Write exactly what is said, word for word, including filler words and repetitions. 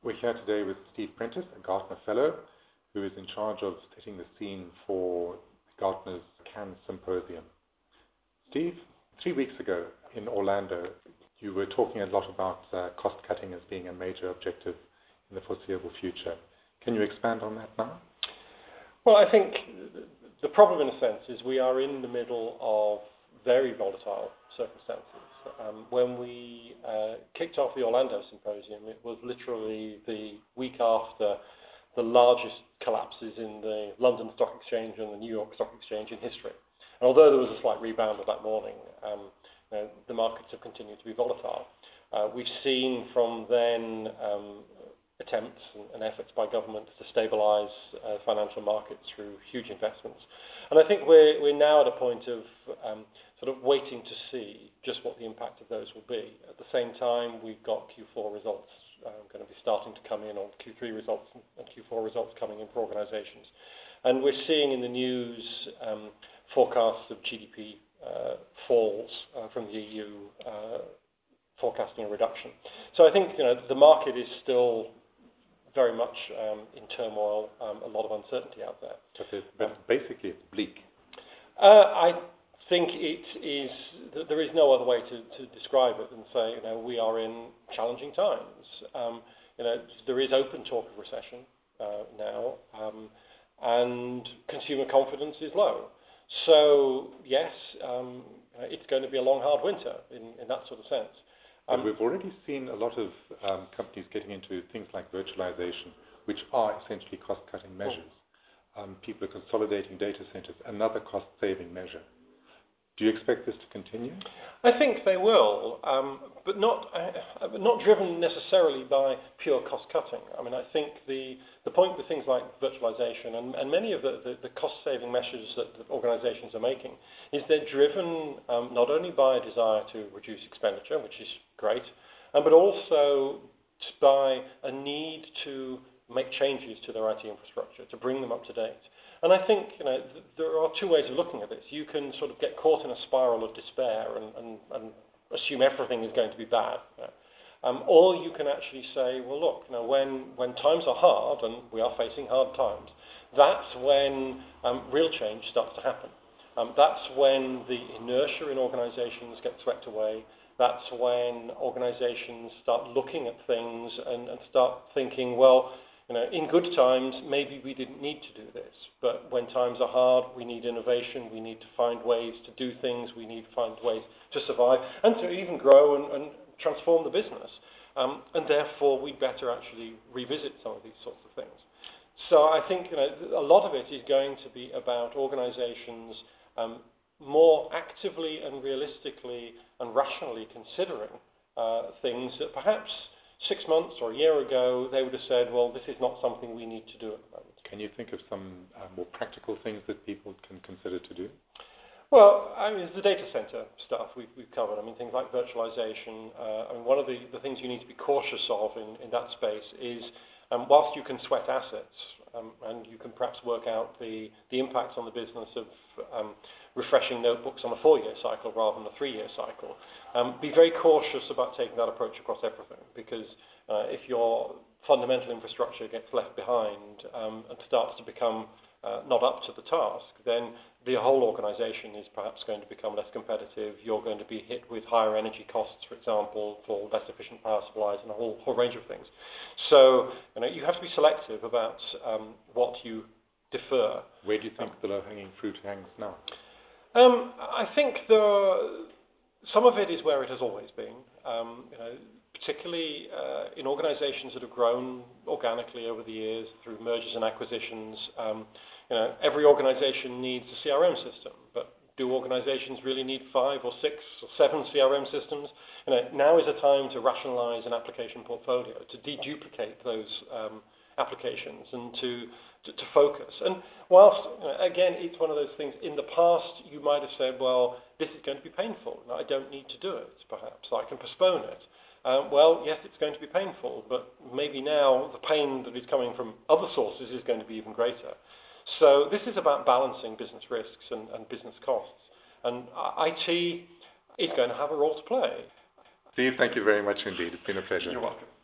We're here today with Steve Prentice, a Gartner Fellow, who is in charge of setting the scene for Gartner's Cannes Symposium. Steve, three weeks ago in Orlando, you were talking a lot about uh, cost cutting as being a major objective in the foreseeable future. Can you expand on that now? Well, I think the problem, in a sense, is we are in the middle of very volatile circumstances. Um, when we uh, kicked off the Orlando Symposium, it was literally the week after the largest collapses in the London Stock Exchange and the New York Stock Exchange in history. And although there was a slight rebound of that morning, um, you know, the markets have continued to be volatile. Uh, we've seen from then um, attempts and, and efforts by governments to stabilise uh, financial markets through huge investments. And I think we're, we're now at a point of um, sort of waiting to see just what the impact of those will be. At the same time, we've got Q four results um, going to be starting to come in, or Q three results and Q four results coming in for organisations. And we're seeing in the news um, forecasts of G D P uh, falls uh, from the E U uh, forecasting a reduction. So I think you know the market is still very much um, in turmoil, um, a lot of uncertainty out there. But, it, but basically it's bleak. Uh, I think it is, there is no other way to, to describe it than say, you know, we are in challenging times. Um, you know, there is open talk of recession uh, now, um, and consumer confidence is low. So, yes, um, it's going to be a long, hard winter in, in that sort of sense. But um, we've already seen a lot of um, companies getting into things like virtualization, which are essentially cost-cutting measures. Oh. Um, people are consolidating data centers, another cost-saving measure. Do you expect this to continue? I think they will, um, but not uh, not driven necessarily by pure cost-cutting. I mean, I think the, the point with things like virtualization and, and many of the, the, the cost-saving measures that the organizations are making is they're driven um, not only by a desire to reduce expenditure, which is great, um, but also by a need to make changes to their I T infrastructure, to bring them up to date. And I think you know th there are two ways of looking at this. You can sort of get caught in a spiral of despair and, and, and assume everything is going to be bad. You know. um, or you can actually say, well, look, you know, when, when times are hard, and we are facing hard times, that's when um, real change starts to happen. Um, that's when the inertia in organizations gets swept away. That's when organizations start looking at things and, and start thinking, well, you know, in good times, maybe we didn't need to do this, but when times are hard, we need innovation, we need to find ways to do things, we need to find ways to survive, and to even grow and, and transform the business. Um, and therefore, we'd better actually revisit some of these sorts of things. So I think you know, a lot of it is going to be about organizations um, more actively and realistically and rationally considering uh, things that perhaps six months or a year ago, they would have said, well, this is not something we need to do at the moment. Can you think of some uh, more practical things that people can consider to do? Well, I mean, the data center stuff we've, we've covered. I mean, things like virtualization. Uh, I mean, one of the, the things you need to be cautious of in, in that space is, um, whilst you can sweat assets, um, and you can perhaps work out the, the impacts on the business of um, refreshing notebooks on a four-year cycle rather than a three-year cycle, um, be very cautious about taking that approach across everything, because uh, if your fundamental infrastructure gets left behind um, and starts to become uh, not up to the task, then the whole organization is perhaps going to become less competitive. You're going to be hit with higher energy costs, for example, for less efficient power supplies and a whole, whole range of things. So you know, you have to be selective about um, what you defer. Where do you think um, the low-hanging fruit hangs now? Um, I think the, some of it is where it has always been, um, you know, particularly uh, in organizations that have grown organically over the years through mergers and acquisitions. Um, you know, every organization needs a C R M system, but do organizations really need five or six or seven C R M systems? You know, now is a time to rationalize an application portfolio, to deduplicate those um, applications and to To, to focus. And whilst, you know, again, it's one of those things, in the past you might have said, well, this is going to be painful, I don't need to do it, perhaps, I can postpone it. Um, well, yes, it's going to be painful, but maybe now the pain that is coming from other sources is going to be even greater. So this is about balancing business risks and, and business costs. And I T is going to have a role to play. Steve, thank you very much indeed. It's been a pleasure. You're welcome.